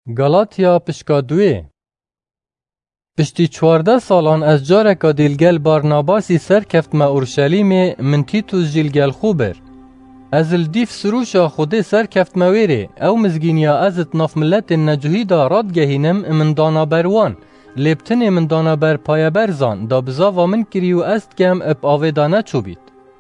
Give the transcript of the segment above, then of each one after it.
گالاتیا پشکا دوی پشتی 14 سالان از جارکا دیلگل بارناباسی سر کفت ما اورشلیم من تیتوس جیلگل خوبر. از الدیف سروشا خوده سر کفت مویره او مزگینیا ازت ناف ملت نجوهی دا راد گهینم من دانا بروان لیبتن من دانا بر پای برزان دا بزا و من کریو است کم اب آویدانه چوبید.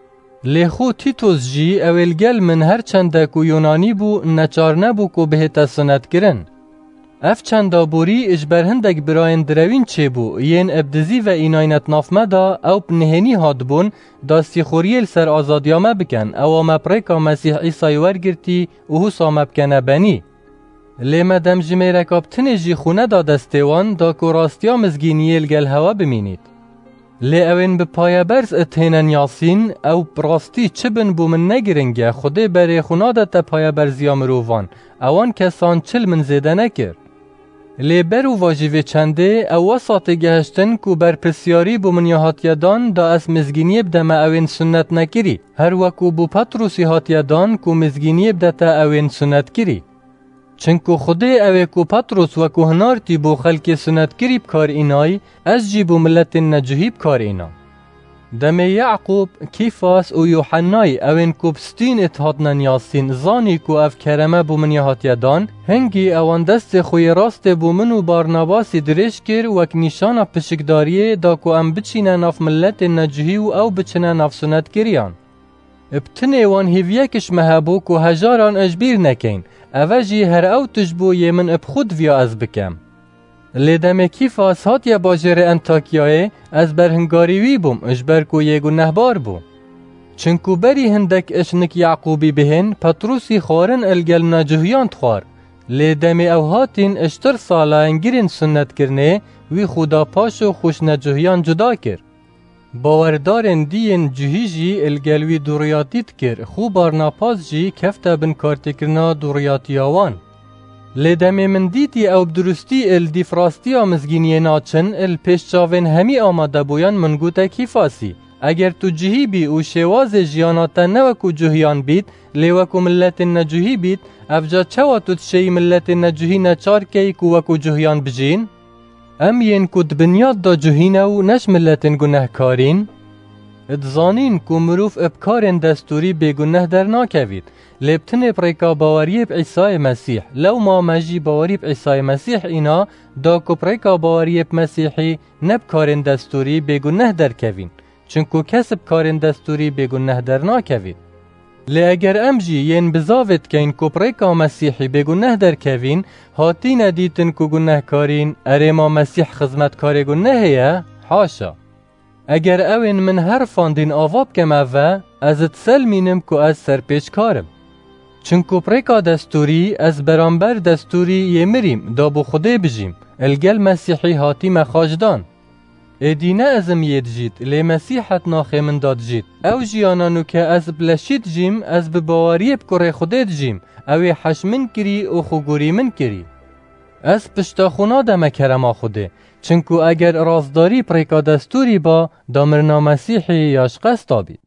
لیخو تیتوس جی اولگل من هر چنده کو یونانی بو نچار نبو کو بهتا سنت گرن. اف چنده بوری اجبر هندک براین دروین چه بو ین ابدزی و ایناینت نافمه دا او بنهنی هاد بون داستی خوریل سر آزادیامه بکن او مپریکا مسیح عیسای ورگرتی و حسا مبکنه بنی. لیمه دم جمیرکا بتنجی خونه دا دستیوان دا کو راستیا مزگینیل گل هوا بمینید. لی اوین به پای برز اتهنن یاسین او براستی چبن بو من نگرنگه خوده بری خونه دا تا پای برزیا مروفان اوان کسان چل من زیده نکر. لی برو واجیوه چنده او وسط گهشتن کو بر پسیاری بو من یهاتیدان دا از مزگینی بدم اوین سنت نکری هر وکو بو پتروسی هاتیدان کو مزگینی بدتا اوین سنت کری. چنکو خوده اوه کو پتروس وکو هنارتی بو خلک سنت کری بکار اینای از جی بو ملت نجوهی بکار اینا. دم یعقوب کیفاس و یوحنای اوین کو بستین اتحادنن یاسین زانی کو اف کرمه بو من یهاتیدان هنگی اوان دست خوی راست بو منو بارناباسی درش کر وک نیشانا پشکداریه دا کو ام بچینه ناف ملت نجوهی و او بچینه ناف سنت کریان. ابتنه وان هیویکش مهبو کو هجاران اجبیر نکین اوجی هر او تجبو یمن اب خود ویا از بکم. لیدم کیفاس هات یا باجر انتاکیای از برهنگاری وی بوم اجبر کو یگو نهبار بو. چنکو بری هندک اشنک یعقوبی بهن پتروسی خورن الگل نجوهیان تخوار. لیدم او هاتین اشتر سالا انگرین سنت کرنه وی خدا پاش و خوش نجوهیان جدا کر. باوردارن دین جوهی جی الگلوی دوریاتیت کر خو بارناپاس جی کفتا بن کارتکرنا دوریاتیاوان. لیدم من دیتی او بدرستی الدیفراستی آمزگینی ناچن الپیشچاوین همی آماده بویان منگوتا کیفاسی. اگر تو جوهی بی او شواز جیاناتا نوکو جوهیان بید لیوکو ملت نجوهی بید افجا چوا تو تشی ملت نجوهی نچار که کو وکو جوهیان بجین؟ ام ین کد بنیاد دا جوهینو نش ملتن گناه کارین؟ ادزانین کو مروف ابکارن دستوری بگناه در ناکوید. لیبتن پریکا باوری ب عیسی مسیح لو ما مجی باوری ب عیسی مسیح اینا دا کو پریکا باوری ب مسیحی نبکارن دستوری بگناه در کوین. چونکو کسب کارن دستوری بگناه در ناکوید. لی اگر امجی ین بزاوید که این کپریکا مسیحی بگناه در کوین هاتی ندیتن که گناه کارین اره ما مسیح خدمت کار گناه یا حاشا. اگر اوین من هر فاندین آواب کم اوه ازت سلمینم که از سرپیش کارم. چون کپریکا دستوری از برانبر دستوری یمریم دا بو خوده بجیم الگل مسیحی هاتی مخاجدان. ادینه ازم ید جید لی مسیحت ناخه من داد جید او جیانانو که از بلشید جیم از بباوری بکره خودت جیم اوی حشمن کری و خوگوری من کری از پشتا خونا دمه کرما خوده چنکو اگر رازداری پریکا دستوری با دامرنا مسیحی یاشقست آبید.